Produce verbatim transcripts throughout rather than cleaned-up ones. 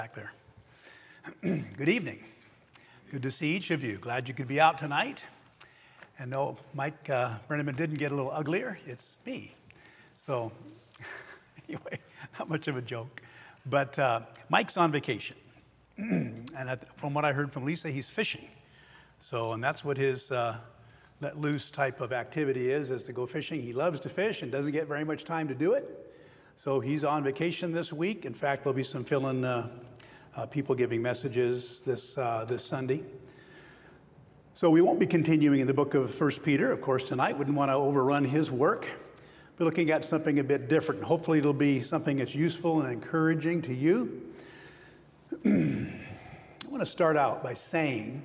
Back there. Good evening. Good to see each of you. Glad you could be out tonight. And no, Mike uh, Brenneman didn't get a little uglier. It's me. So anyway, not much of a joke. But uh, Mike's on vacation. and at, from what I heard from Lisa, he's fishing. So, and that's what his uh, let loose type of activity is, is to go fishing. He loves to fish and doesn't get very much time to do it. So he's on vacation this week. In fact, there'll be some fill-in uh, uh, people giving messages this uh, this Sunday. So we won't be continuing in the book of First Peter, of course, tonight. Wouldn't want to overrun his work. We're looking at something a bit different. Hopefully it'll be something that's useful and encouraging to you. I want to start out by saying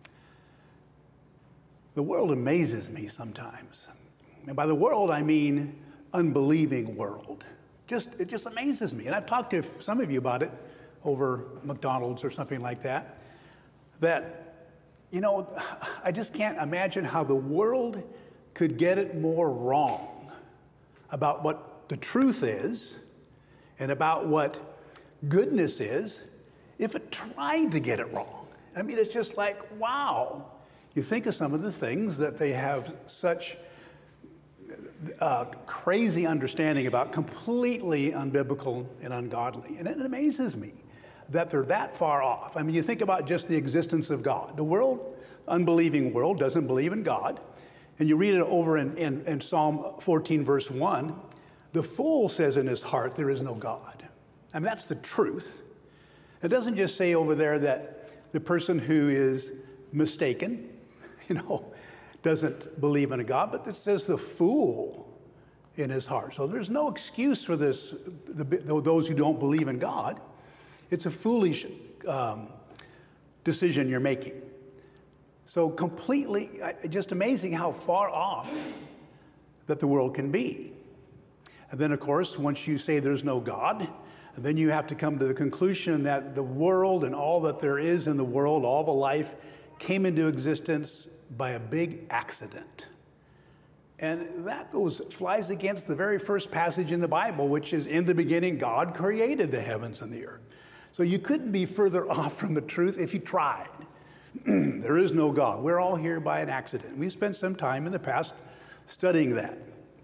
the world amazes me sometimes. And by the world, I mean unbelieving world. Just it just amazes me. And I've talked to some of you about it over McDonald's or something like that. That, you know, I just can't imagine how the world could get it more wrong about what the truth is and about what goodness is if it tried to get it wrong. I mean, it's just like, wow. You think of some of the things that they have such uh, crazy understanding about, completely unbiblical and ungodly. And it amazes me that they're that far off. I mean, you think about just the existence of God. The world, unbelieving world, doesn't believe in God. And you read it over in, in, in Psalm fourteen, verse one. The fool says in his heart, there is no God. I mean, that's the truth. It doesn't just say over there that the person who is mistaken, you know, doesn't believe in a God, but it says the fool in his heart. So there's no excuse for this, the, those who don't believe in God. It's a foolish um, decision you're making. So completely, just amazing how far off that the world can be. And then, of course, once you say there's no God, then you have to come to the conclusion that the world and all that there is in the world, all the life, came into existence by a big accident. And that goes flies against the very first passage in the Bible, which is, in the beginning, God created the heavens and the earth. So you couldn't be further off from the truth if you tried. There is no God. We're all here by an accident. We've spent some time in the past studying that.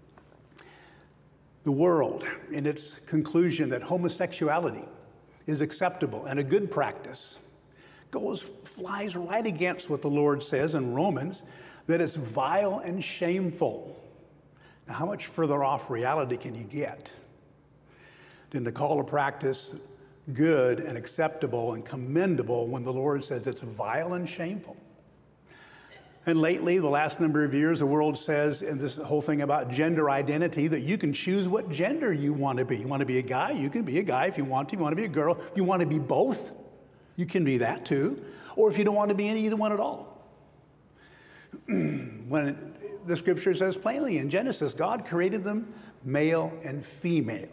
The world, in its conclusion that homosexuality is acceptable and a good practice, goes flies right against what the Lord says in Romans, that it's vile and shameful. Now, how much further off reality can you get than to call a practice good and acceptable and commendable when the Lord says it's vile and shameful? And lately, the last number of years, the world says, and this whole thing about gender identity, that you can choose what gender you want to be. You want to be a guy? You can be a guy if you want to. You want to be a girl? If you want to be both? You can be that too. Or if you don't want to be any either one at all. When it, the scripture says plainly in Genesis, God created them male and female.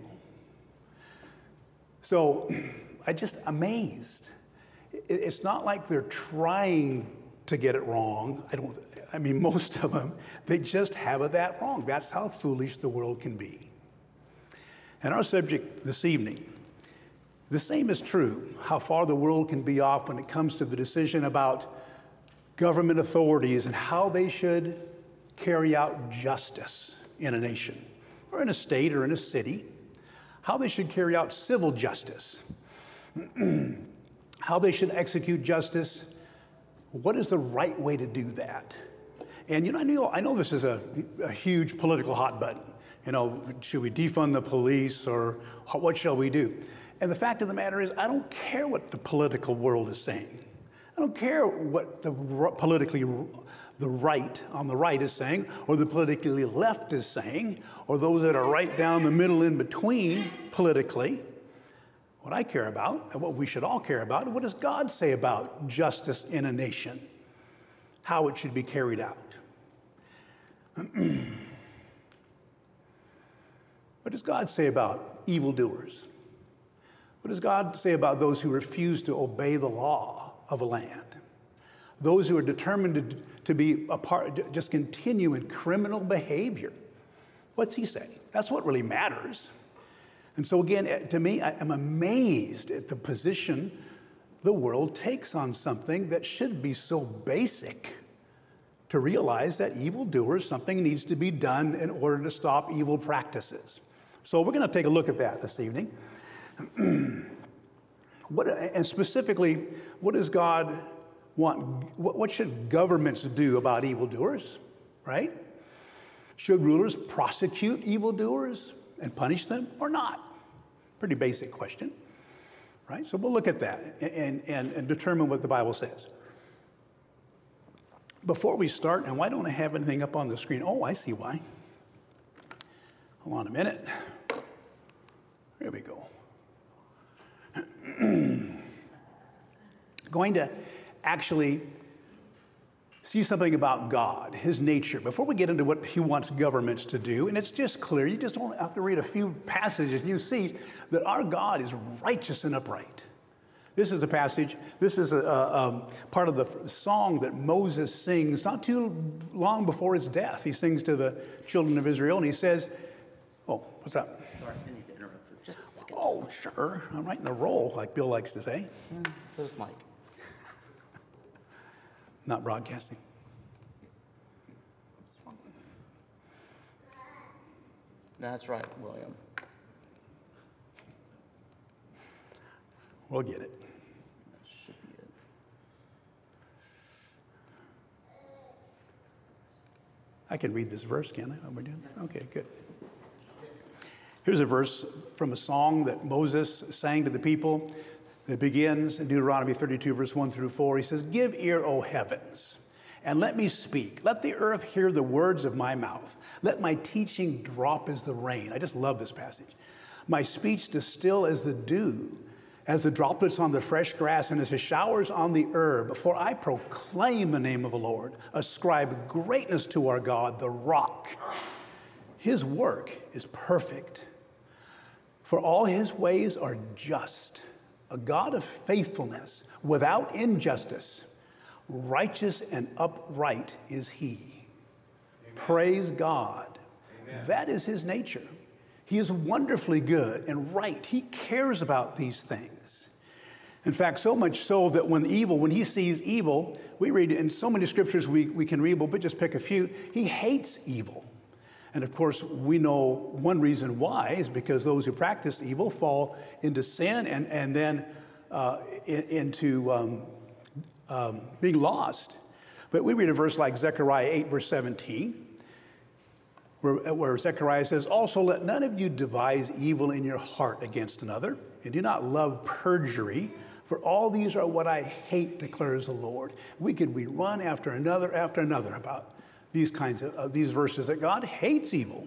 So I just amazed. It, it's not like they're trying to get it wrong. I don't, I mean, most of them, they just have it that wrong. That's how foolish the world can be. And our subject this evening, the same is true, how far the world can be off when it comes to the decision about government authorities and how they should carry out justice in a nation or in a state or in a city, how they should carry out civil justice, how they should execute justice. What is the right way to do that? And you know, I know, I know this is a, a huge political hot button. You know, should we defund the police, or what shall we do? And the fact of the matter is, I don't care what the political world is saying. I don't care what the politically the right on the right is saying, or the politically left is saying, or those that are right down the middle in between politically. What I care about, and what we should all care about, what does God say about justice in a nation? How it should be carried out. What does God say about evildoers? What does God say about those who refuse to obey the law of a land? Those who are determined to, to be a part, just continue in criminal behavior? What's he say? That's what really matters. And so again, to me, I am amazed at the position the world takes on something that should be so basic, to realize that evildoers, something needs to be done in order to stop evil practices. So we're going to take a look at that this evening. What, and specifically, what does God want? What, what should governments do about evildoers, right? Should rulers prosecute evildoers and punish them or not? Pretty basic question, right? So we'll look at that and, and, and determine what the Bible says. Before we start, and why don't I have anything up on the screen? Oh, I see why. Hold on a minute. There we go. Going to actually see something about God, his nature, before we get into what he wants governments to do. And it's just clear. You just don't have to read a few passages. You see that our God is righteous and upright. This is a passage, this is a, a um, part of the song that Moses sings not too long before his death. He sings to the children of Israel, and he says, oh, what's up? Sorry, I need to interrupt for just a second. Oh, sure. I'm right in the roll, like Bill likes to say. Mm, so's Mike. Not broadcasting. That's right, William. We'll get it. That should be it. I can read this verse, can I? Are we doing that? Okay, good. Here's a verse from a song that Moses sang to the people. It begins in Deuteronomy thirty-two, verse one through four. He says, "Give ear, O heavens, and let me speak. Let the earth hear the words of my mouth. Let my teaching drop as the rain." I just love this passage. "My speech distill as the dew, as the droplets on the fresh grass, and as the showers on the herb. For I proclaim the name of the Lord. Ascribe greatness to our God, the rock. His work is perfect. For all his ways are just. A God of faithfulness, without injustice. Righteous and upright is he." Amen. Praise God. Amen. That is his nature. He is wonderfully good and right. He cares about these things. In fact, so much so that when evil, when he sees evil, we read in so many scriptures we, we can read, but just pick a few, he hates evil. And of course, we know one reason why is because those who practice evil fall into sin and, and then uh, in, into um, um, being lost. But we read a verse like Zechariah eight, verse seventeen, where, where Zechariah says, "Also let none of you devise evil in your heart against another, and do not love perjury, for all these are what I hate, declares the Lord." We could we run after another after another about these kinds of uh, these verses that God hates evil.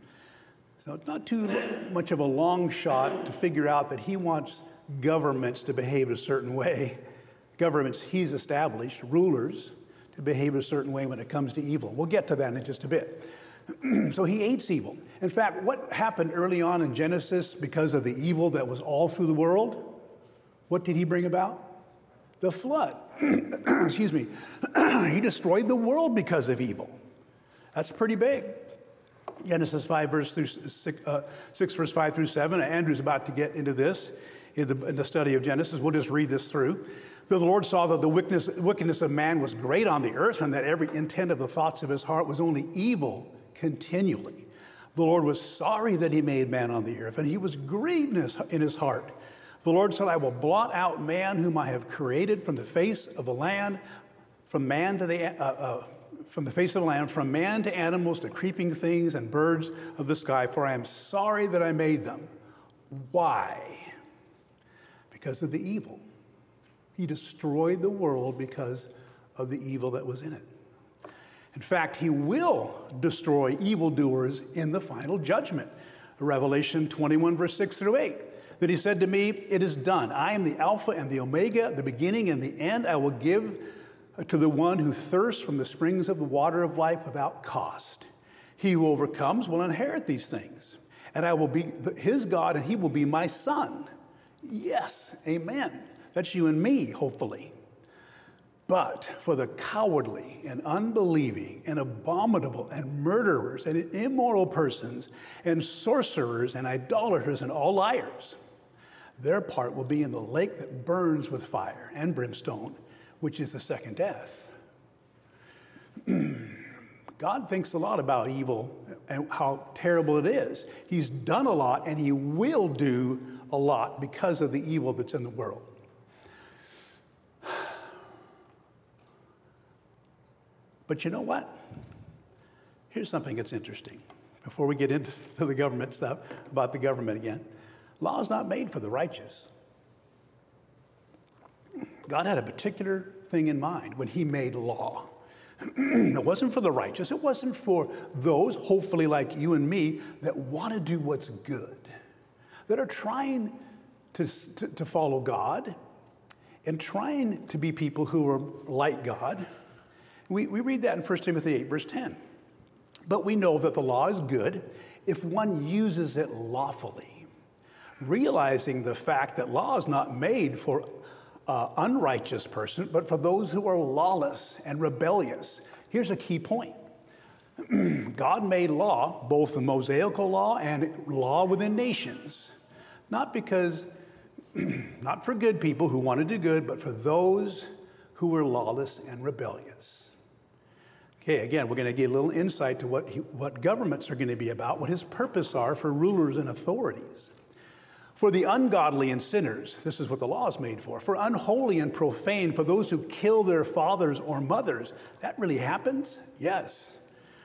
So it's not too much of a long shot to figure out that he wants governments to behave a certain way. Governments he's established, rulers, to behave a certain way when it comes to evil. We'll get to that in just a bit. So he hates evil. In fact, what happened early on in Genesis because of the evil that was all through the world? What did he bring about? The flood. Excuse me. He destroyed the world because of evil. That's pretty big. Genesis five, verse through six, uh, six, verse five through seven. Andrew's about to get into this in the, in the study of Genesis. We'll just read this through. "The Lord saw that the wickedness, wickedness of man was great on the earth, and that every intent of the thoughts of his heart was only evil continually. The Lord was sorry that he made man on the earth, and he was grieved in his, in his heart. The Lord said, I will blot out man whom I have created from the face of the land, from man to the uh, uh, from the face of the land, from man to animals to creeping things and birds of the sky, for I am sorry that I made them." Why? Because of the evil. He destroyed the world because of the evil that was in it. In fact, he will destroy evildoers in the final judgment. Revelation twenty-one, verse six through eight. That he said to me, "It is done. I am the Alpha and the Omega, the beginning and the end. I will give to the one who thirsts from the springs of the water of life without cost. He who overcomes will inherit these things. And I will be his God, and he will be my son." Yes, amen. That's you and me, hopefully. But for the cowardly and unbelieving and abominable and murderers and immoral persons and sorcerers and idolaters and all liars, their part will be in the lake that burns with fire and brimstone, which is the second death. God thinks a lot about evil and how terrible it is. He's done a lot, and he will do a lot because of the evil that's in the world. But you know what? Here's something that's interesting. Before we get into the government stuff, about the government again, law is not made for the righteous. God had a particular thing in mind when he made law. It wasn't for the righteous. It wasn't for those, hopefully like you and me, that want to do what's good, that are trying to, to, to follow God and trying to be people who are like God. We, we read that in First Timothy eight, verse ten. But we know that the law is good if one uses it lawfully, realizing the fact that law is not made for uh, unrighteous person, but for those who are lawless and rebellious. Here's a key point. God made law, both the Mosaical law and law within nations, not because, not for good people who want to do good, but for those who were lawless and rebellious. Okay, again, we're going to get a little insight to what, he, what governments are going to be about, what his purpose are for rulers and authorities. For the ungodly and sinners, this is what the law is made for. For unholy and profane, for those who kill their fathers or mothers. That really happens? Yes.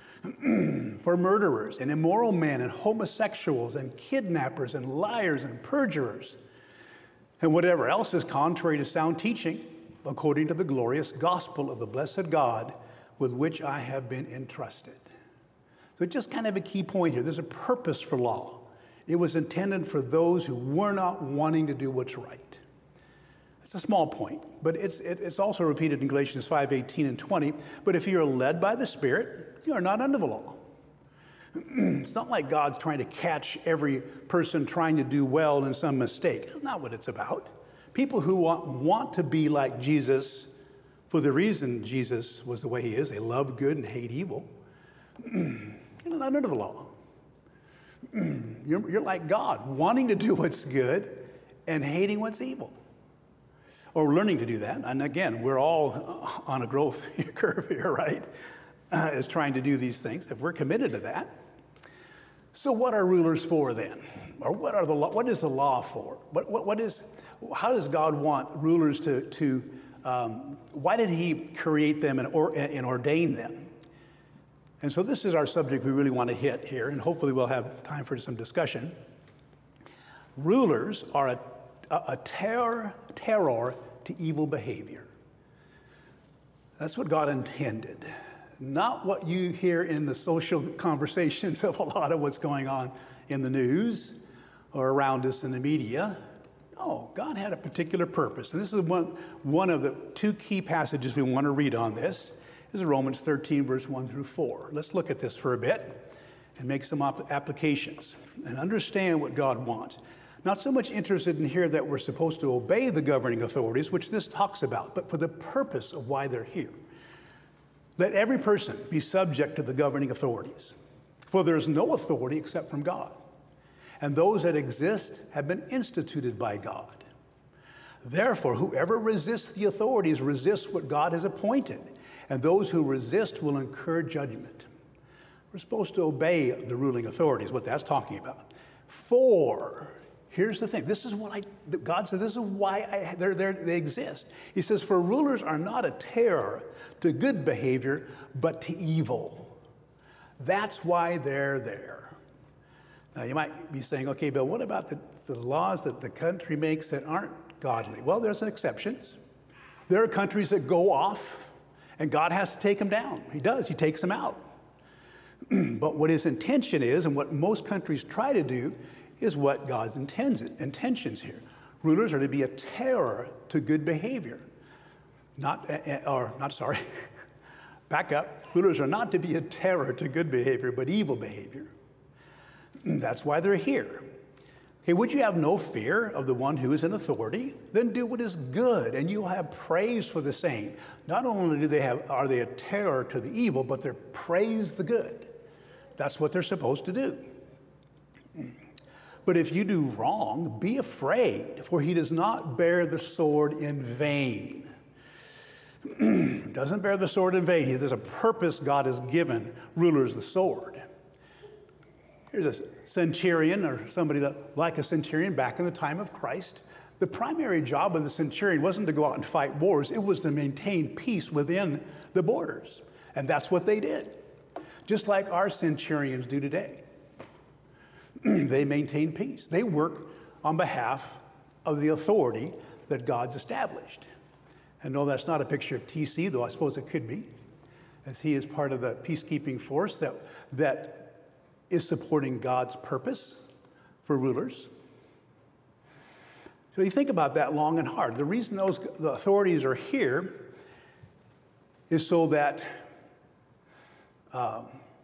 For murderers and immoral men and homosexuals and kidnappers and liars and perjurers and whatever else is contrary to sound teaching, according to the glorious gospel of the blessed God with which I have been entrusted. So just kind of a key point here. There's a purpose for law. It was intended for those who were not wanting to do what's right. It's a small point, but it's, it's also repeated in Galatians five, eighteen and twenty. But if you are led by the Spirit, you are not under the law. It's not like God's trying to catch every person trying to do well in some mistake. That's not what it's about. People who want, want to be like Jesus for the reason Jesus was the way he is, they love good and hate evil. You're not under the law. You're, you're like God, wanting to do what's good and hating what's evil. Or learning to do that. And again, we're all on a growth curve here, right? Uh, is trying to do these things, if we're committed to that. So what are rulers for then? Or what are the law, what is the law for? What, what, what is, how does God want rulers to, to um, why did he create them and, or, and ordain them? And so this is our subject we really want to hit here, and hopefully we'll have time for some discussion. Rulers are a, a, a terror, terror to evil behavior. That's what God intended. Not what you hear in the social conversations of a lot of what's going on in the news or around us in the media. No, God had a particular purpose. And this is one, one of the two key passages we want to read on this. This is Romans thirteen, verse one through four. Let's look at this for a bit and make some applications and understand what God wants. Not so much interested in here that we're supposed to obey the governing authorities, which this talks about, but for the purpose of why they're here. Let every person be subject to the governing authorities, for there is no authority except from God, and those that exist have been instituted by God. Therefore, whoever resists the authorities resists what God has appointed, and those who resist will incur judgment. We're supposed to obey the ruling authorities, what that's talking about. For, here's the thing, this is what I, God said, this is why I, they're, they're, they exist. He says, for rulers are not a terror to good behavior, but to evil. That's why they're there. Now, you might be saying, okay, Bill, what about the, the laws that the country makes that aren't godly? Well, there's exceptions. There are countries that go off, and God has to take them down. He does. He takes them out. But what his intention is, and what most countries try to do, is what God's intends, intentions here. Rulers are to be a terror to good behavior. Not, or, not sorry, back up. Rulers are not to be a terror to good behavior, but evil behavior. That's why they're here. Hey, would you have no fear of the one who is in authority? Then do what is good, and you'll have praise for the same. Not only do they have, are they a terror to the evil, but they're praise the good. That's what they're supposed to do. But if you do wrong, be afraid, for he does not bear the sword in vain. Doesn't bear the sword in vain. There's a purpose God has given rulers the sword. Here's a centurion, or somebody that, like a centurion back in the time of Christ. The primary job of the centurion wasn't to go out and fight wars. It was to maintain peace within the borders. And that's what they did. Just like our centurions do today. They maintain peace. They work on behalf of the authority that God's established. And no, that's not a picture of T C, though I suppose it could be, as he is part of the peacekeeping force that, that is supporting God's purpose for rulers. So you think about that long and hard. The reason those the authorities are here is so that um,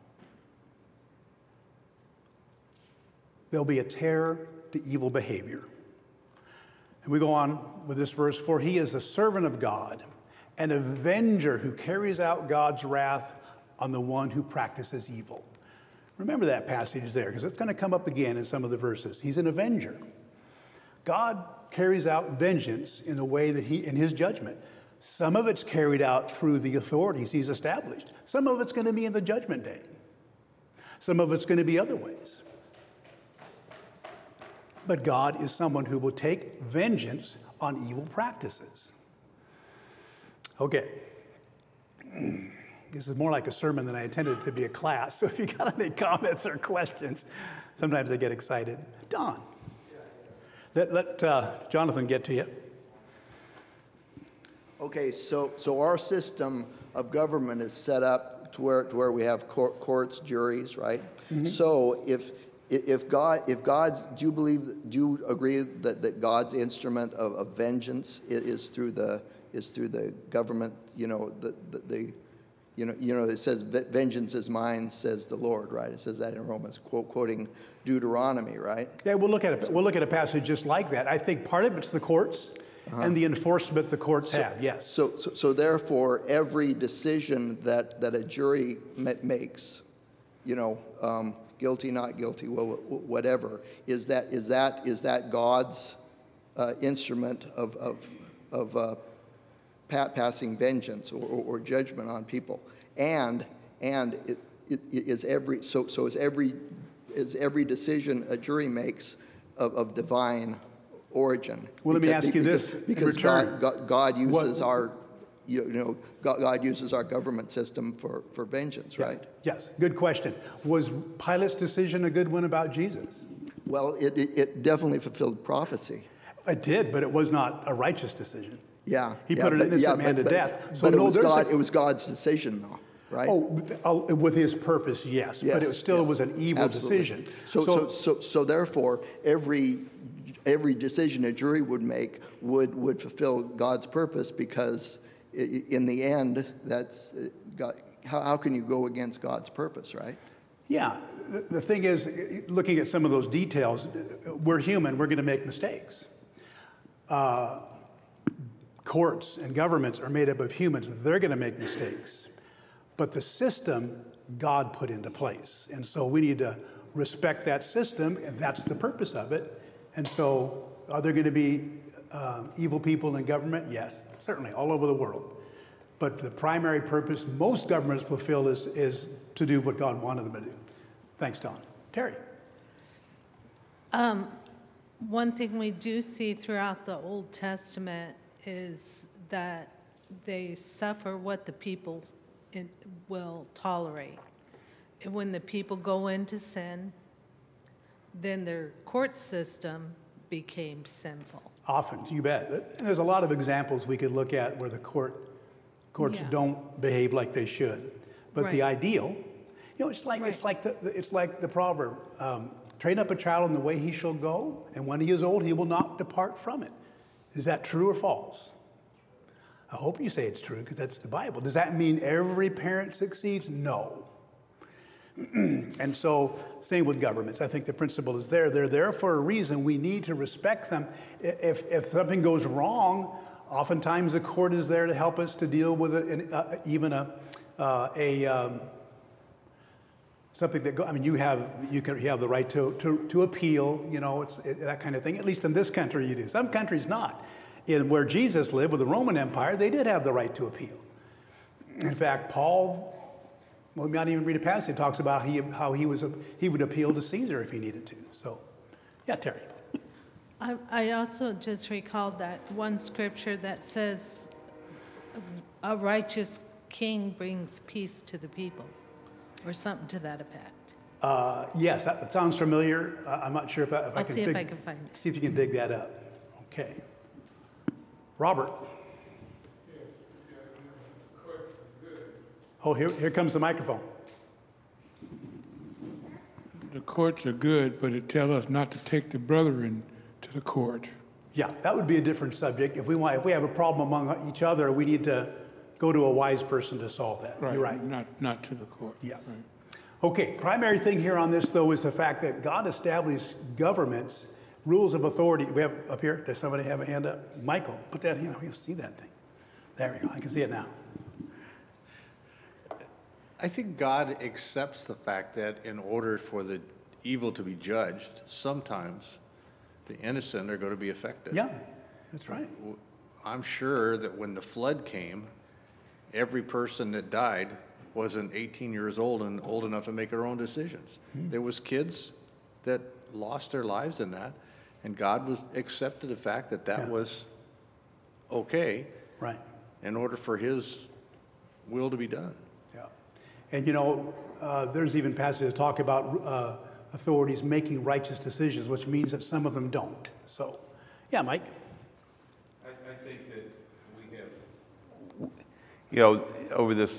there'll be a terror to evil behavior. And we go on with this verse, for he is a servant of God, an avenger who carries out God's wrath on the one who practices evil. Remember that passage there, because it's going to come up again in some of the verses. He's an avenger. God carries out vengeance in the way that he, in his judgment. Some of it's carried out through the authorities he's established. Some of it's going to be in the judgment day. Some of it's going to be other ways. But God is someone who will take vengeance on evil practices. Okay. This is more like a sermon than I intended it to be a class. So if you got any comments or questions, sometimes I get excited. Don, let, let uh, Jonathan get to you. Okay, so so our system of government is set up to where to where we have court, courts, juries, right? Mm-hmm. So if if God if God's do you believe do you agree that, that God's instrument of, of vengeance is, is through the is through the government? You know the the, the You know, you know, it says, vengeance is mine, says the Lord, right? It says that in Romans, quote, quoting Deuteronomy, right? Yeah, we'll look at it. We'll look at a passage just like that. I think part of it's the courts uh-huh. and the enforcement the courts so, have, yes. So, so, so therefore, every decision that, that a jury makes, you know, um, guilty, not guilty, whatever, is that is that is that God's uh, instrument of of of uh, passing vengeance or, or, or judgment on people, and and it, it, it is every so so is every is every decision a jury makes of, of divine origin. Well, let me because, ask you because, this: because God, God, God uses what, our you know God, God uses our government system for for vengeance, yeah, right? Yes. Good question. Was Pilate's decision a good one about Jesus? Well, it it, it definitely fulfilled prophecy. It did, but it was not a righteous decision. Yeah, he yeah, put an but, innocent yeah, man but, to but, death. So but no, it, was there's God, a, it was God's decision, though, right? Oh, with his purpose, yes, yes but it still yes, was an evil absolutely. decision. So, so, so, so, so, therefore, every every decision a jury would make would would fulfill God's purpose, because in the end, that's God. How, how can you go against God's purpose, right? Yeah, the, the thing is, looking at some of those details, we're human. We're going to make mistakes. Uh, Courts and governments are made up of humans. They're going to make mistakes. But the system God put into place. And so we need to respect that system, and that's the purpose of it. And so are there going to be uh, evil people in government? Yes, certainly, all over the world. But the primary purpose most governments fulfill is, is to do what God wanted them to do. Thanks, Don. Terry. Um, one thing we do see throughout the Old Testament is that they suffer what the people in, will tolerate. And when the people go into sin, then their court system became sinful. Often, you bet. There's a lot of examples we could look at where the court courts Yeah. don't behave like they should. But Right. the ideal, you know, it's like Right. it's like the it's like the proverb: um, train up a child in the way he shall go, and when he is old, he will not depart from it. Is that true or false? I hope you say it's true, because that's the Bible. Does that mean every parent succeeds? No. And so, same with governments. I think the principle is there. They're there for a reason. We need to respect them. If, if something goes wrong, oftentimes the court is there to help us to deal with it, and, uh, even a, uh, a um, something that go, I mean, you have you can you have the right to to, to appeal. You know, it's it, that kind of thing. At least in this country, you do. Some countries not. In where Jesus lived with the Roman Empire, they did have the right to appeal. In fact, Paul. Well, we might even read a passage that talks about he, how he was he would appeal to Caesar if he needed to. So, yeah, Terry. I, I also just recalled that one scripture that says, "A righteous king brings peace to the people," or something to that effect. Uh, yes, that, that sounds familiar. Uh, I'm not sure if I, if I I'll can. see if dig, I can find it. See if you can dig that up. Okay. Robert. Oh, here, here comes the microphone. The courts are good, but it tells us not to take the brethren to the court. Yeah, that would be a different subject. If we want, if we have a problem among each other, we need to go to a wise person to solve that. You're right. Not, not to the court. Yeah. Right. Okay, primary thing here on this, though, is the fact that God established governments, rules of authority. We have up here, does somebody have a hand up? Michael, put that, you know, you see that thing. There we go, I can see it now. I think God accepts the fact that in order for the evil to be judged, sometimes the innocent are going to be affected. Yeah, that's right. I'm sure that when the flood came, every person that died wasn't eighteen years old and old enough to make their own decisions. Hmm. There was kids that lost their lives in that, and God was accepted the fact that that yeah. was okay, right, in order for His will to be done. And you know, uh, there's even passages that talk about uh, authorities making righteous decisions, which means that some of them don't. So, yeah, Mike? I, I think that we have, you know, over this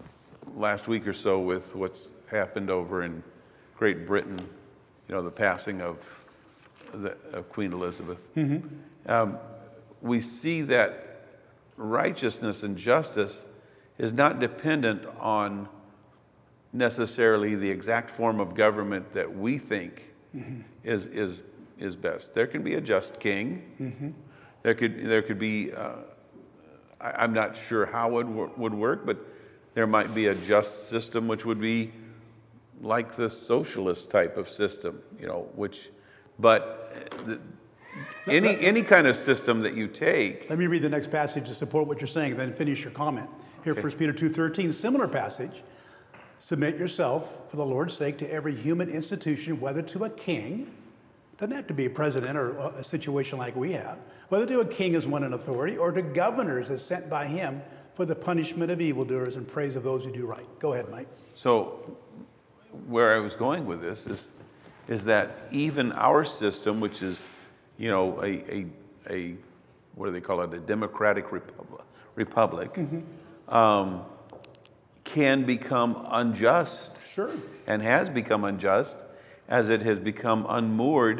last week or so with what's happened over in Great Britain, you know, the passing of, the, of Queen Elizabeth, mm-hmm. um, we see that righteousness and justice is not dependent on necessarily the exact form of government that we think mm-hmm. is is is best. There can be a just king. Mm-hmm. There could there could be. Uh, I, I'm not sure how it w- would work, but there might be a just system, which would be like the socialist type of system, you know. Which, but the, any any kind of system that you take. Let me read the next passage to support what you're saying, then finish your comment. Here, okay. First Peter two thirteen, similar passage. Submit yourself, for the Lord's sake, to every human institution, whether to a king, doesn't have to be a president or a situation like we have, whether to a king as one in authority, or to governors as sent by him for the punishment of evildoers and praise of those who do right. Go ahead, Mike. So, where I was going with this is, is that even our system, which is, you know, a, a, a what do they call it, a democratic republic, republic mm-hmm. um, can become unjust. Sure. And has become unjust as it has become unmoored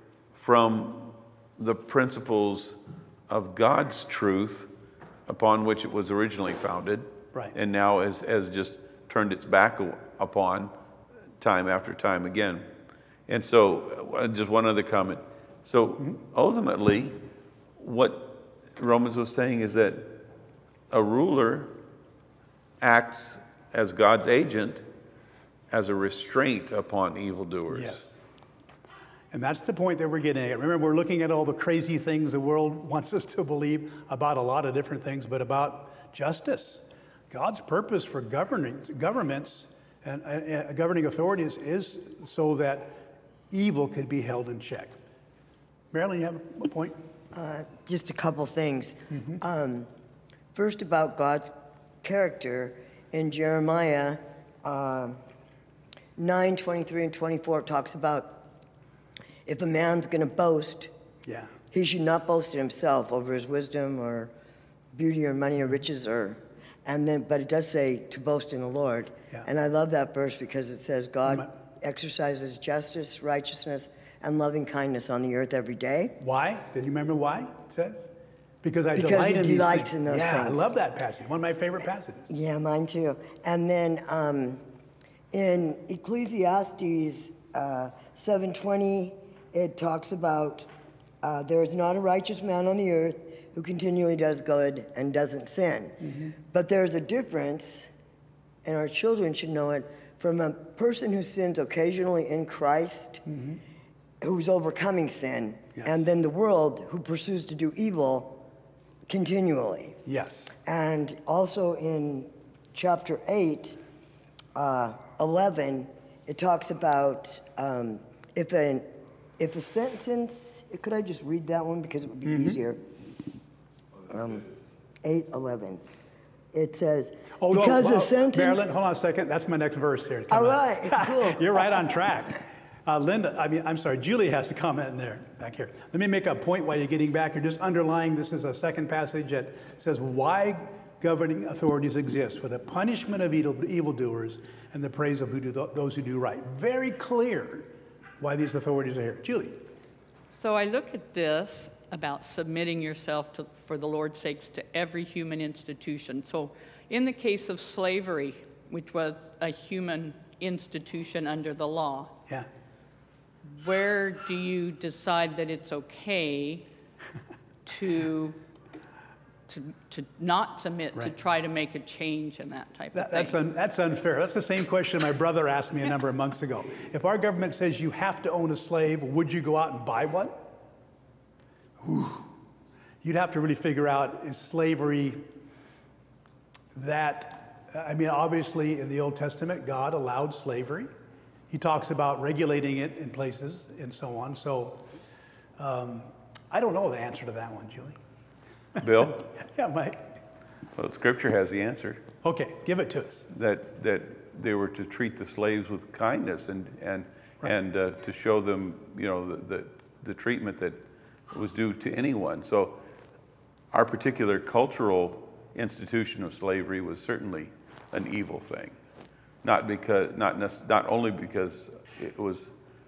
from the principles of God's truth upon which it was originally founded. Right. And now has, has just turned its back upon time after time again. And so, uh, just one other comment. So mm-hmm. ultimately, what Romans was saying is that a ruler acts as God's agent as a restraint upon evildoers. Yes. And that's the point that we're getting at. Remember, we're looking at all the crazy things the world wants us to believe about a lot of different things, but about justice. God's purpose for governing, governments and, and, and governing authorities is so that evil could be held in check. Marilyn, you have a point? Uh, just a couple things. Mm-hmm. Um, first, about God's character. In Jeremiah uh, nine, twenty-three and twenty-four, it talks about if a man's going to boast, yeah. he should not boast in himself over his wisdom or beauty or money or riches, or and then. But it does say to boast in the Lord, yeah. and I love that verse because it says God exercises justice, righteousness, and loving kindness on the earth every day. Why? Do you remember why it says? Because I because delight he in delights these things. in those yeah, things. I love that passage. One of my favorite passages. Yeah, mine too. And then um, In Ecclesiastes uh, seven twenty, it talks about uh, there is not a righteous man on the earth who continually does good and doesn't sin. Mm-hmm. But there's a difference, and our children should know it, from a person who sins occasionally in Christ, mm-hmm. who's overcoming sin, yes. and then the world who pursues to do evil continually. Yes. And also in chapter eight, uh, eleven, it talks about um, if an if a sentence. Could I just read that one because it would be mm-hmm. easier? Um, eight eleven. It says oh, because no, well, a sentence. Marilyn, hold on a second. That's my next verse here. Come All on. right, cool. You're right on track. Uh, Linda, I mean, I'm sorry, Julie has to comment in there, back here. Let me make a point while you're getting back here. Just underlying, this is a second passage that says why governing authorities exist, for the punishment of evil, evildoers and the praise of who do th- those who do right. Very clear why these authorities are here. Julie. So I look at this about submitting yourself to, for the Lord's sakes, to every human institution. So in the case of slavery, which was a human institution under the law, yeah. where do you decide that it's okay to to to not submit, right. to try to make a change in that type that, of that's thing? Un, that's unfair. That's the same question my brother asked me a number of months ago. If our government says you have to own a slave, would you go out and buy one? Ooh. You'd have to really figure out, is slavery that, I mean, obviously in the Old Testament, God allowed slavery. He talks about regulating it in places and so on. So um, I don't know the answer to that one, Julie. Bill? Yeah, Mike. Well, Scripture has the answer. Okay, give it to us. That that they were to treat the slaves with kindness and and right. and uh, to show them, you know, the, the the treatment that was due to anyone. So our particular cultural institution of slavery was certainly an evil thing, not because not nec- not only because it was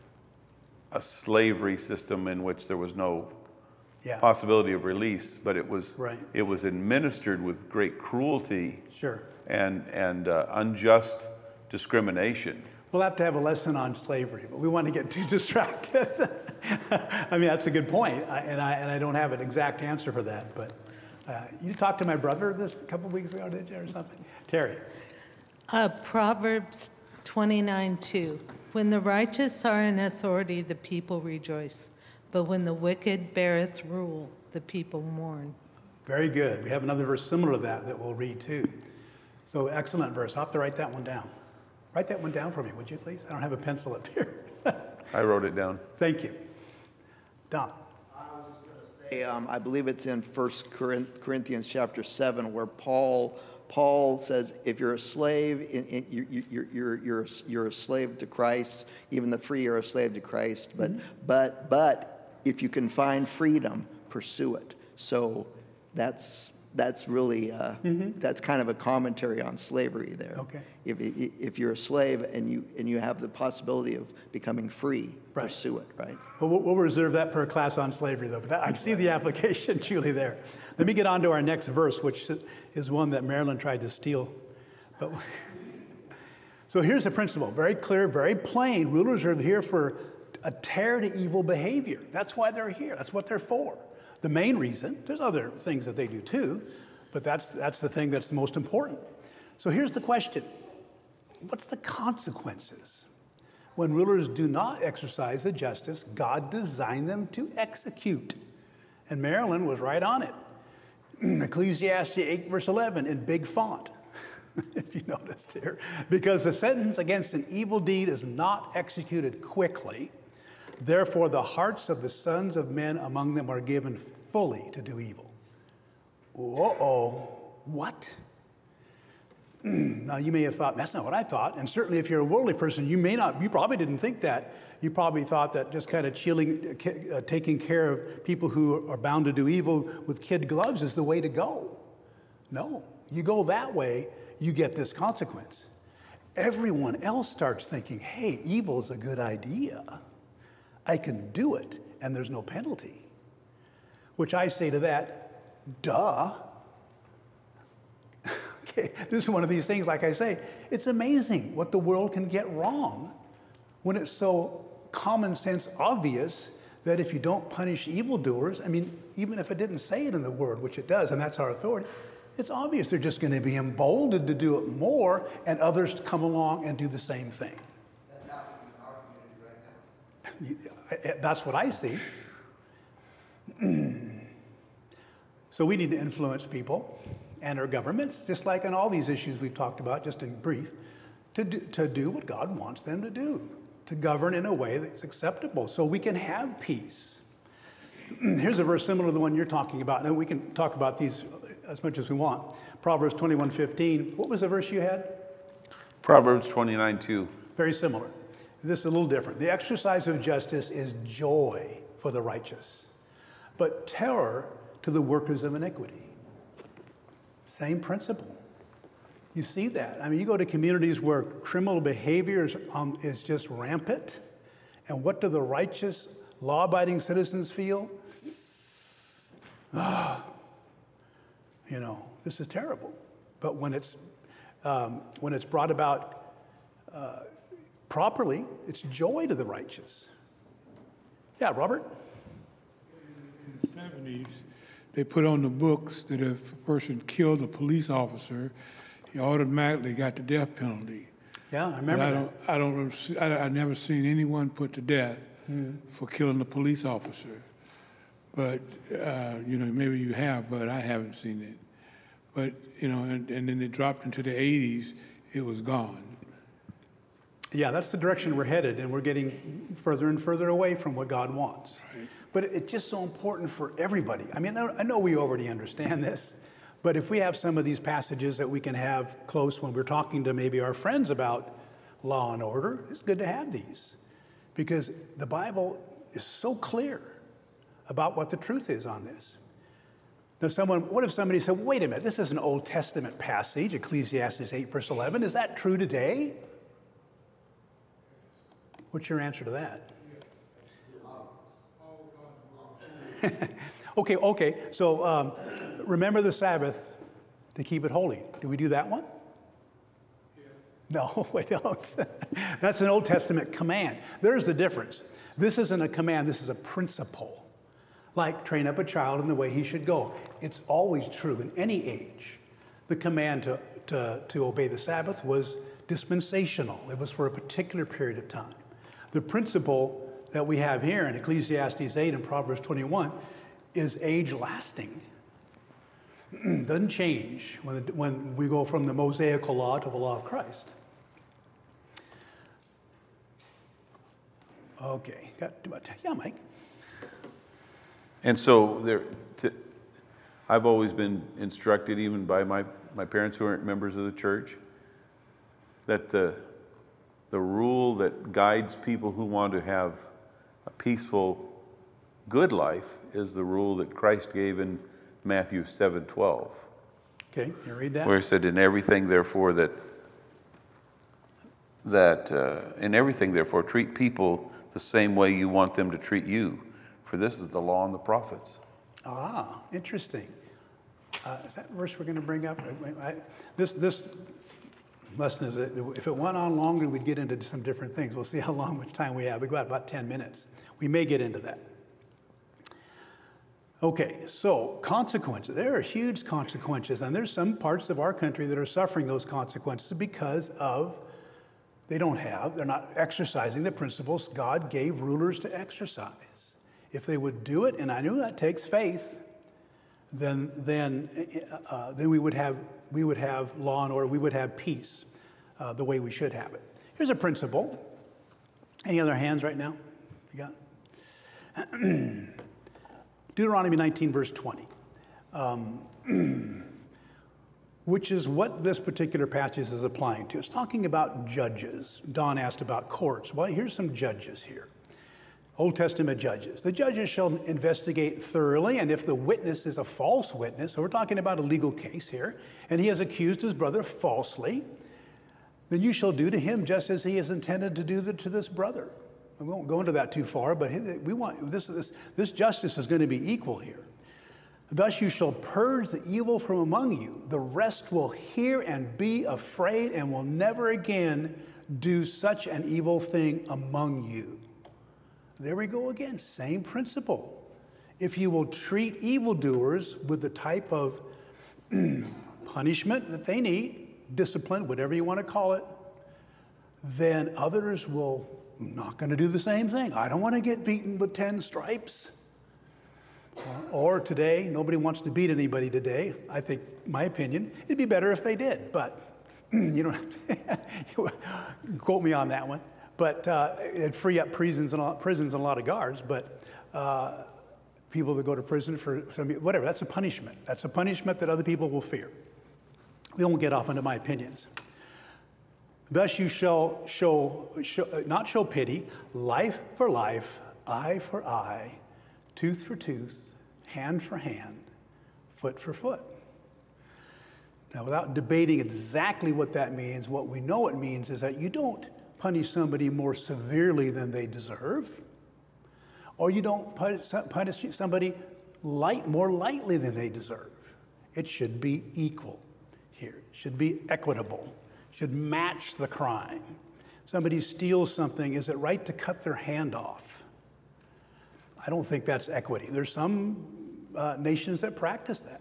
a slavery system in which there was no yeah. possibility of release, but it was right. it was administered with great cruelty, sure, and and uh, unjust discrimination. We'll have to have a lesson on slavery, but we want to get too distracted. I mean, that's a good point, I, and I and I don't have an exact answer for that. But uh, you talked to my brother this a couple of weeks ago, did you, or something? Terry. Uh, Proverbs twenty-nine two. When the righteous are in authority, the people rejoice. But when the wicked beareth rule, the people mourn. Very good. We have another verse similar to that that we'll read too. So excellent verse. I'll have to write that one down. Write that one down for me, would you please? I don't have a pencil up here. I wrote it down. Thank you. Don. I was just going to say, um, I believe it's in First Corinthians chapter seven, where Paul Paul says, if you're a slave, in, in, you, you're, you're, you're, you're a slave to Christ. Even the free are a slave to Christ. But, mm-hmm. but, but if you can find freedom, pursue it. So that's that's really uh, mm-hmm. that's kind of a commentary on slavery there. Okay. If if you're a slave and you and you have the possibility of becoming free, right. pursue it. Right. Well, we'll reserve that for a class on slavery, though. But that, I see the application, Julie, there. Let me get on to our next verse, which is one that Marilyn tried to steal. But so here's the principle: very clear, very plain. Rulers are here for a tear to evil behavior. That's why they're here. That's what they're for. The main reason, there's other things that they do too, but that's, that's the thing that's the most important. So here's the question. What's the consequences when rulers do not exercise the justice God designed them to execute? And Marilyn was right on it. Ecclesiastes eight verse eleven in big font, if you noticed here. Because the sentence against an evil deed is not executed quickly, therefore, the hearts of the sons of men among them are given fully to do evil. Uh-oh, what? Now, you may have thought, that's not what I thought. And certainly if you're a worldly person, you may not, you probably didn't think that. You probably thought that just kind of chilling, uh, taking care of people who are bound to do evil with kid gloves is the way to go. No, you go that way, you get this consequence. Everyone else starts thinking, hey, evil is a good idea. I can do it, and there's no penalty. Which I say to that, duh. Okay, this is one of these things, like I say, it's amazing what the world can get wrong when it's so common sense obvious that if you don't punish evildoers, I mean, even if it didn't say it in the word, which it does, and that's our authority, it's obvious they're just going to be emboldened to do it more, and others to come along and do the same thing. That's happening in our community right now. That's what I see. So we need to influence people and our governments, just like on all these issues we've talked about, just in brief, to do, to do what God wants them to do, to govern in a way that's acceptable so we can have peace. Here's a verse similar to the one you're talking about, and we can talk about these as much as we want. Proverbs twenty-one fifteen. What was the verse you had? Proverbs twenty-nine two. Very similar. This is a little different. The exercise of justice is joy for the righteous, but terror to the workers of iniquity. Same principle. You see that. I mean, you go to communities where criminal behavior is, um, is just rampant, and what do the righteous, law-abiding citizens feel? Ah, you know, this is terrible. But when it's um, when it's brought about uh, properly, it's joy to the righteous. Yeah, Robert? In the seventies, they put on the books that if a person killed a police officer, he automatically got the death penalty. Yeah, I But remember I that. don't, I don't, I, I never seen anyone put to death for killing a police officer. But, uh, you know, maybe you have, but I haven't seen it. But, you know, and, and then it dropped into the eighties, it was gone. Yeah, that's the direction we're headed, and we're getting further and further away from what God wants. Right. But it's just so important for everybody. I mean, I know we already understand this, but if we have some of these passages that we can have close when we're talking to maybe our friends about law and order, it's good to have these, because the Bible is so clear about what the truth is on this. Now, someone, what if somebody said, wait a minute, this is an Old Testament passage, Ecclesiastes eight, verse eleven. Is that true today? What's your answer to that? okay, okay. So um, remember the Sabbath to keep it holy. Do we do that one? Yes. No, we don't. That's an Old Testament command. There's the difference. This isn't a command, this is a principle. Like train up a child in the way he should go. It's always true in any age. The command to, to, to obey the Sabbath was dispensational. It was for a particular period of time. The principle that we have here in Ecclesiastes eight and Proverbs twenty-one is age-lasting. Doesn't change when, it, when we go from the Mosaical law to the law of Christ. Okay, got about, yeah, Mike. And so there, to, I've always been instructed, even by my, my parents who aren't members of the church, that the, the rule that guides people who want to have a peaceful, good life is the rule that Christ gave in Matthew seven twelve. Okay, you read that? Where he said, in everything, therefore, that, that uh, in everything, therefore, treat people the same way you want them to treat you. For this is the law and the prophets. Ah, interesting. Uh, is that verse we're going to bring up? I, I, this this lesson is, if it went on longer, we'd get into some different things. We'll see how long, much time we have. We've got about ten minutes. We may get into that. Okay, so consequences. There are huge consequences, and there's some parts of our country that are suffering those consequences because of they don't have, they're not exercising the principles God gave rulers to exercise. If they would do it, and I know that takes faith, then then uh, then we would have we would have law and order. We would have peace, uh, the way we should have it. Here's a principle. Any other hands right now? You got? Deuteronomy nineteen, verse twenty, um, which is what this particular passage is applying to. It's talking about judges. Don asked about courts. Well, here's some judges here. Old Testament judges. The judges shall investigate thoroughly, and if the witness is a false witness, so we're talking about a legal case here, and he has accused his brother falsely, then you shall do to him just as he has intended to do to this brother. We won't go into that too far, but we want this, this, this justice is going to be equal here. Thus you shall purge the evil from among you. The rest will hear and be afraid and will never again do such an evil thing among you. There we go again, same principle. If you will treat evildoers with the type of punishment that they need, discipline, whatever you want to call it, then others will not going to do the same thing. I don't want to get beaten with ten stripes. Or today, nobody wants to beat anybody today. I think, my opinion, it'd be better if they did, but you don't have to quote me on that one. But uh, it'd free up prisons and, a lot, prisons and a lot of guards, but uh, people that go to prison for some, whatever, that's a punishment. That's a punishment that other people will fear. We won't get off into my opinions. Thus you shall show, show, not show pity, life for life, eye for eye, tooth for tooth, hand for hand, foot for foot. Now, without debating exactly what that means, what we know it means is that you don't punish somebody more severely than they deserve, or you don't punish somebody light, more lightly than they deserve. It should be equal here. It should be equitable. It should match the crime. Somebody steals something, is it right to cut their hand off? I don't think that's equity. There's some uh, nations that practice that.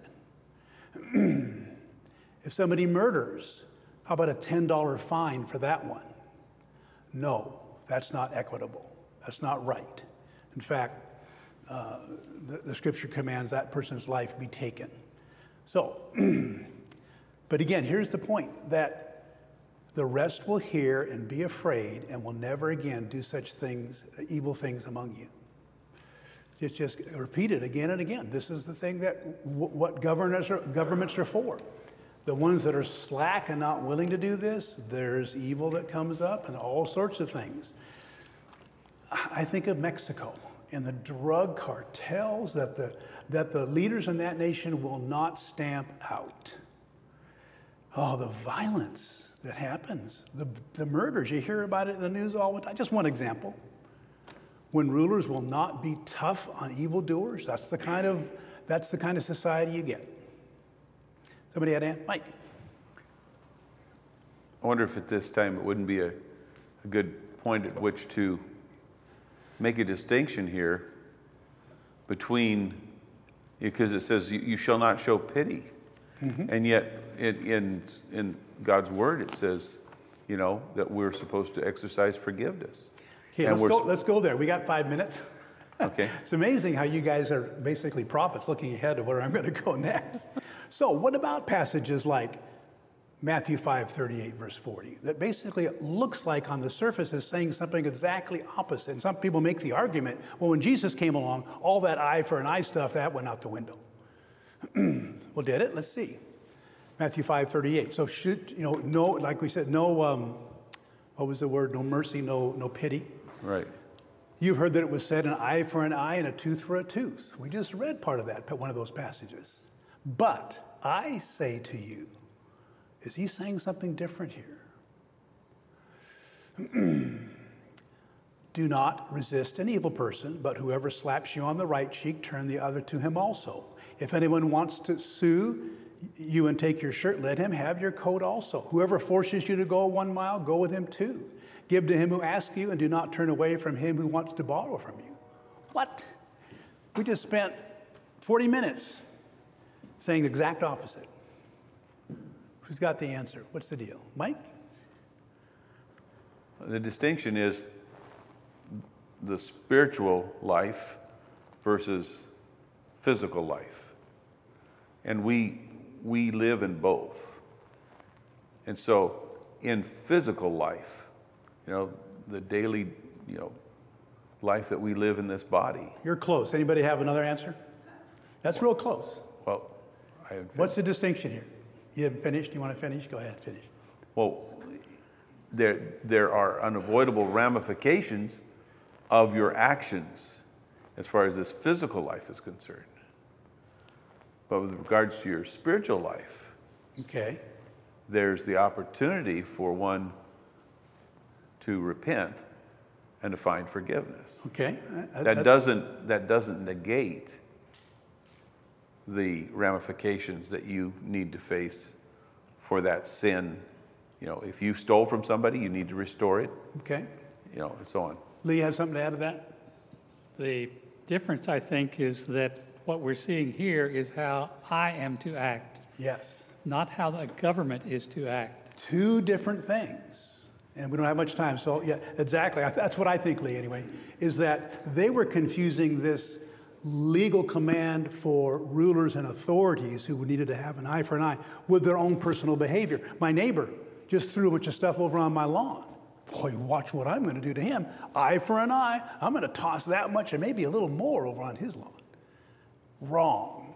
If somebody murders, how about a ten dollar fine for that one? No, that's not equitable. That's not right. In fact, uh, the, the scripture commands that person's life be taken. So, but again, here's the point, that the rest will hear and be afraid and will never again do such things, evil things among you. Just, just repeat it again and again. This is the thing that w- what governors are, governments are for. The ones that are slack and not willing to do this, there's evil that comes up and all sorts of things. I think of Mexico and the drug cartels that the, that the leaders in that nation will not stamp out. Oh, the violence that happens, the, the murders, you hear about it in the news all the time. Just one example. When rulers will not be tough on evildoers, that's the kind of, that's the kind of society you get. Somebody had a Mike. I wonder if at this time it wouldn't be a, a good point at which to make a distinction here between, because it says you, you shall not show pity. Mm-hmm. And yet in, in, in God's word it says, you know, that we're supposed to exercise forgiveness. Okay, let's go, let's go there. We got five minutes. Okay. It's amazing how you guys are basically prophets looking ahead to where I'm going to go next. So what about passages like Matthew five thirty-eight, verse forty, that basically it looks like on the surface is saying something exactly opposite. And some people make the argument, well, when Jesus came along, all that eye for an eye stuff, that went out the window. Well, did it? Let's see. Matthew five thirty-eight. So should, you know, no, like we said, no, um, what was the word? No mercy, no, no pity. Right. You've heard that it was said, an eye for an eye and a tooth for a tooth. We just read part of that, one of those passages. But I say to you, is he saying something different here? Do not resist an evil person, but whoever slaps you on the right cheek, turn the other to him also. If anyone wants to sue you and take your shirt, let him have your coat also. Whoever forces you to go one mile, go with him two. Give to him who asks you, and do not turn away from him who wants to borrow from you. What? We just spent forty minutes saying the exact opposite. Who's got the answer? What's the deal? Mike? The distinction is the spiritual life versus physical life. And we, we live in both. And so in physical life, you know, the daily, you know, life that we live in this body. You're close. Anybody have another answer? That's real close. Well, I haven't What's the distinction here? You haven't finished? You want to finish? Go ahead, finish. Well, there, there are unavoidable ramifications of your actions as far as this physical life is concerned. But with regards to your spiritual life, okay, there's the opportunity for one to repent and to find forgiveness. Okay. Uh, that, that doesn't that doesn't negate the ramifications that you need to face for that sin. You know, if you stole from somebody, you need to restore it, Okay. you know, and so on. Lee, you have something to add to that? The difference, I think, is that what we're seeing here is how I am to act, Yes. not how the government is to act. Two different things. And we don't have much time, so yeah, exactly. I- That's what I think, Lee, anyway, is that they were confusing this legal command for rulers and authorities who needed to have an eye for an eye with their own personal behavior. My neighbor just threw a bunch of stuff over on my lawn. Boy, watch what I'm going to do to him. Eye for an eye. I'm going to toss that much and maybe a little more over on his lawn. Wrong.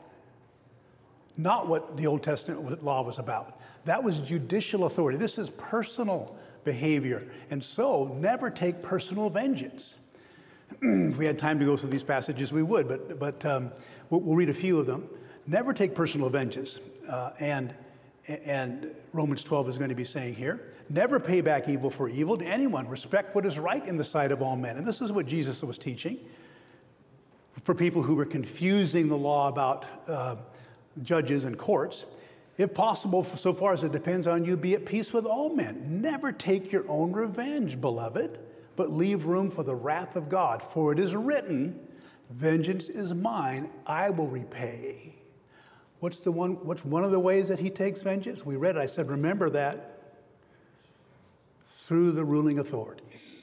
Not what the Old Testament law was about. That was judicial authority. This is personal behavior. And so never take personal vengeance. If we had time to go through these passages, we would, but, but um, we'll, we'll read a few of them. Never take personal vengeance. Uh, and, and Romans twelve is going to be saying here, never pay back evil for evil to anyone. Respect what is right in the sight of all men. And this is what Jesus was teaching for people who were confusing the law about uh, judges and courts. If possible, so far as it depends on you, be at peace with all men. Never take your own revenge, beloved, but leave room for the wrath of God. For it is written, vengeance is mine, I will repay. What's the one, what's one of the ways that he takes vengeance? We read it, I said, remember that, through the ruling authorities.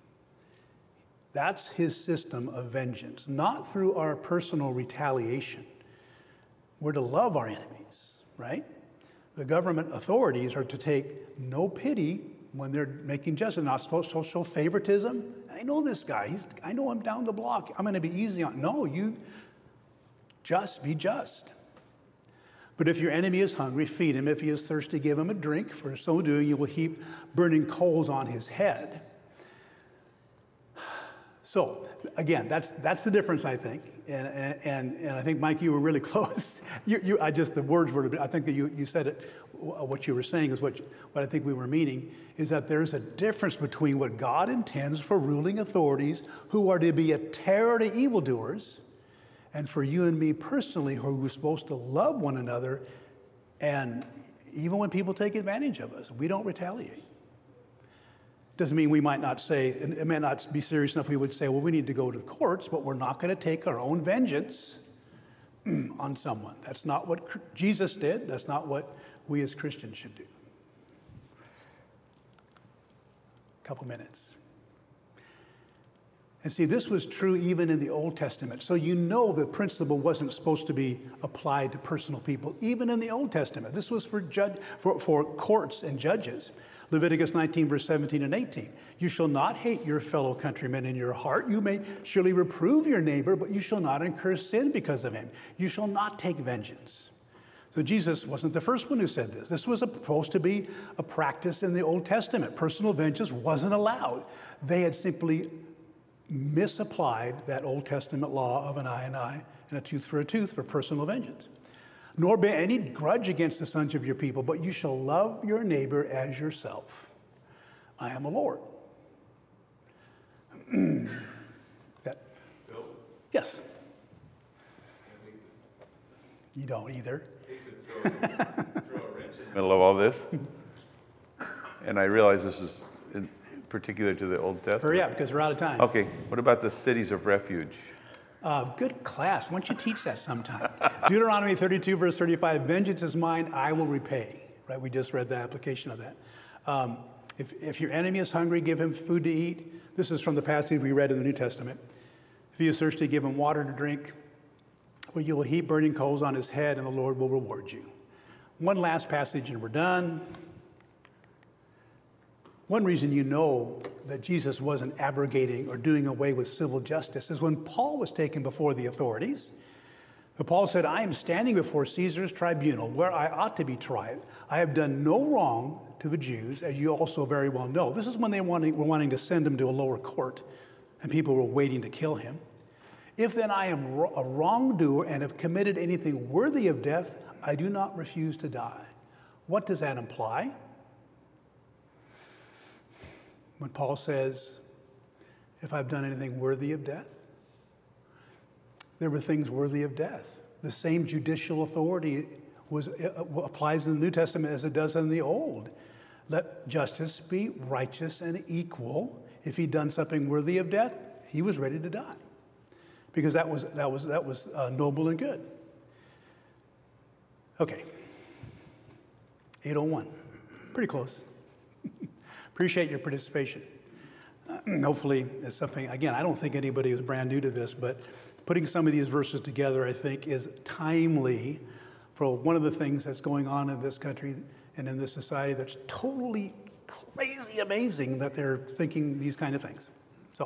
That's his system of vengeance, not through our personal retaliation. We're to love our enemies, right? The government authorities are to take no pity when they're making justice. They're not supposed to show favoritism. I know this guy. He's, I know him down the block. I'm going to be easy on. No, you just be just. But if your enemy is hungry, feed him. If he is thirsty, give him a drink. For so doing, you will heap burning coals on his head. So, again, that's that's the difference, I think. And and and I think, Mike, you were really close. you, you, I just, the words were, I think that you, you said it, what you were saying is what, what I think we were meaning, is that there's a difference between what God intends for ruling authorities who are to be a terror to evildoers, and for you and me personally, who are supposed to love one another, and even when people take advantage of us, we don't retaliate. Doesn't mean we might not say, and it may not be serious enough, we would say, well, we need to go to the courts, but we're not going to take our own vengeance on someone. That's not what Jesus did. That's not what we as Christians should do. A couple minutes. And see, this was true even in the Old Testament. So you know the principle wasn't supposed to be applied to personal people, even in the Old Testament. This was for, judge, for, for courts and judges. Leviticus nineteen, verse seventeen and eighteen. You shall not hate your fellow countrymen in your heart. You may surely reprove your neighbor, but you shall not incur sin because of him. You shall not take vengeance. So Jesus wasn't the first one who said this. This was supposed to be a practice in the Old Testament. Personal vengeance wasn't allowed. They had simply misapplied that Old Testament law of an eye an eye and a tooth for a tooth for personal vengeance. Nor bear any grudge against the sons of your people, but you shall love your neighbor as yourself. I am the Lord. that, Bill? yes. You don't either. Middle of all this. And I realize this is in particular to the Old Testament. Hurry up, because we're out of time. Okay, what about the cities of refuge? Uh, good class. Why don't you teach that sometime? Deuteronomy thirty-two, verse thirty-five, vengeance is mine, I will repay. Right, we just read the application of that. Um, if, if your enemy is hungry, give him food to eat. This is from the passage we read in the New Testament. If he is thirsty, give him water to drink. Or you will heap burning coals on his head, and the Lord will reward you. One last passage, and we're done. One reason you know that Jesus wasn't abrogating or doing away with civil justice is when Paul was taken before the authorities. Paul said, I am standing before Caesar's tribunal where I ought to be tried. I have done no wrong to the Jews, as you also very well know. This is when they were wanting, were wanting to send him to a lower court, and people were waiting to kill him. If then I am a wrongdoer and have committed anything worthy of death, I do not refuse to die. What does that imply? When Paul says, if I've done anything worthy of death, there were things worthy of death the same judicial authority was, uh, applies in the New Testament as it does in the Old. Let justice be righteous and equal. If he'd done something worthy of death, he was ready to die, because that was, that was, that was uh, noble and good. Okay, eight oh one, pretty close. Appreciate your participation. Uh, hopefully it's something, again, I don't think anybody is brand new to this, but putting some of these verses together, I think, is timely for one of the things that's going on in this country and in this society that's totally crazy amazing that they're thinking these kind of things.